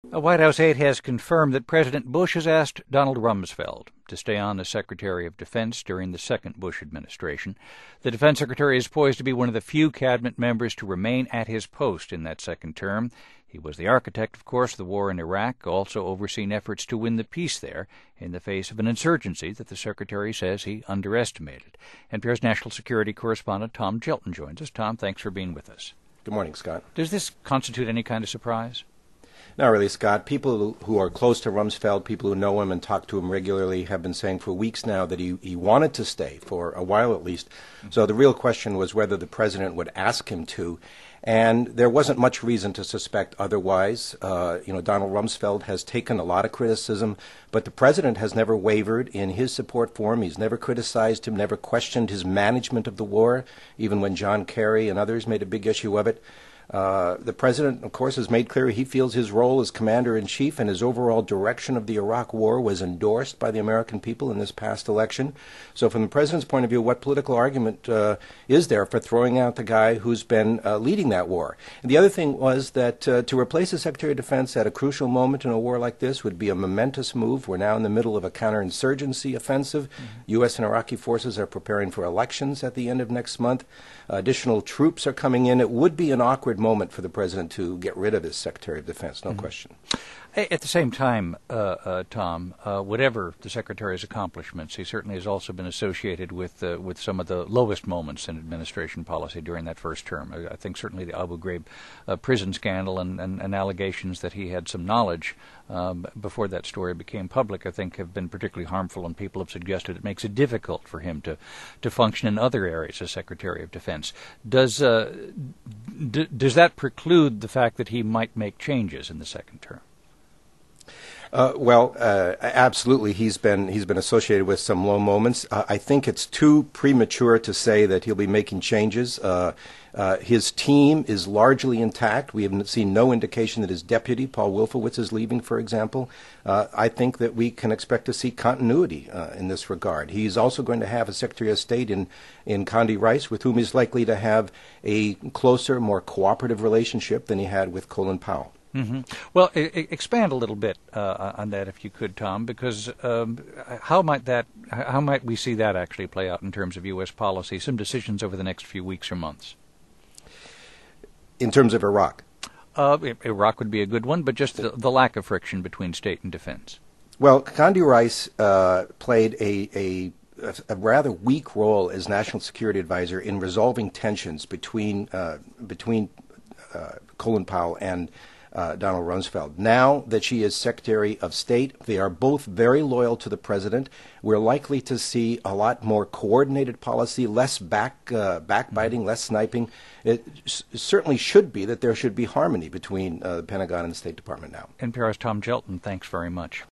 A White House aide has confirmed that President Bush has asked Donald Rumsfeld to stay on as Secretary of Defense during the second Bush administration. The Defense Secretary is poised to be one of the few cabinet members to remain at his post in that second term. He was the architect, of course, of the war in Iraq, also overseen efforts to win the peace there in the face of an insurgency that the Secretary says he underestimated. NPR's national security correspondent Tom Gjelten joins us. Tom, thanks for being with us. Good morning, Scott. Does this constitute any kind of surprise? Not really, Scott. People who are close to Rumsfeld, people who know him and talk to him regularly, have been saying for weeks now that he wanted to stay, for a while at least. So the real question was whether the president would ask him to. And there wasn't much reason to suspect otherwise. Donald Rumsfeld has taken a lot of criticism, but the president has never wavered in his support for him. He's never criticized him, never questioned his management of the war, even when John Kerry and others made a big issue of it. The president, of course, has made clear he feels his role as commander-in-chief and his overall direction of the Iraq war was endorsed by the American people in this past election. So from the president's point of view, what political argument is there for throwing out the guy who's been leading that war? And the other thing was that to replace the Secretary of Defense at a crucial moment in a war like this would be a momentous move. We're now in the middle of a counterinsurgency offensive. U.S. and Iraqi forces are preparing for elections at the end of next month. Additional troops are coming in. It would be an awkward moment for the president to get rid of his Secretary of Defense, no question. At the same time, Tom, whatever the Secretary's accomplishments, he certainly has also been associated with some of the lowest moments in administration policy during that first term. I think certainly the Abu Ghraib prison scandal and allegations that he had some knowledge before that story became public, I think, have been particularly harmful, and people have suggested it makes it difficult for him to function in other areas as Secretary of Defense. Does that preclude the fact that he might make changes in the second term? Absolutely. He's been associated with some low moments. I think it's too premature to say that he'll be making changes. His team is largely intact. We have seen no indication that his deputy, Paul Wolfowitz, is leaving, for example. I think that we can expect to see continuity in this regard. He's also going to have a Secretary of State in Condi Rice, with whom he's likely to have a closer, more cooperative relationship than he had with Colin Powell. Mm-hmm. Well, expand a little bit on that, if you could, Tom, because how might we see that actually play out in terms of U.S. policy, some decisions over the next few weeks or months? In terms of Iraq? Iraq would be a good one, but just the lack of friction between state and defense. Well, Condi Rice played a rather weak role as National Security Advisor in resolving tensions between Colin Powell and Donald Rumsfeld. Now that she is Secretary of State, they are both very loyal to the president. We're likely to see a lot more coordinated policy, less backbiting, less sniping. It certainly should be that there should be harmony between the Pentagon and the State Department now. NPR's Tom Gjelten, thanks very much.